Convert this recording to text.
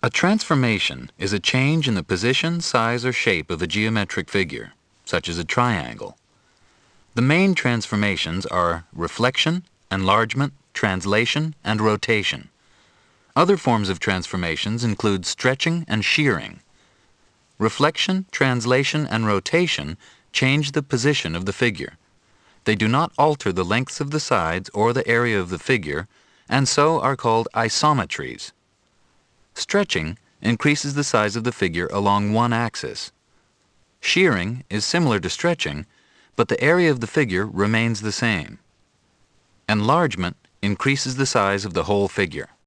A transformation is a change in the position, size, or shape of a geometric figure, such as a triangle. The main transformations are reflection, enlargement, translation, and rotation. Other forms of transformations include stretching and shearing. Reflection, translation, and rotation change the position of the figure. They do not alter the lengths of the sides or the area of the figure, and so are called isometries. Stretching increases the size of the figure along one axis. Shearing is similar to stretching, but the area of the figure remains the same. Enlargement increases the size of the whole figure.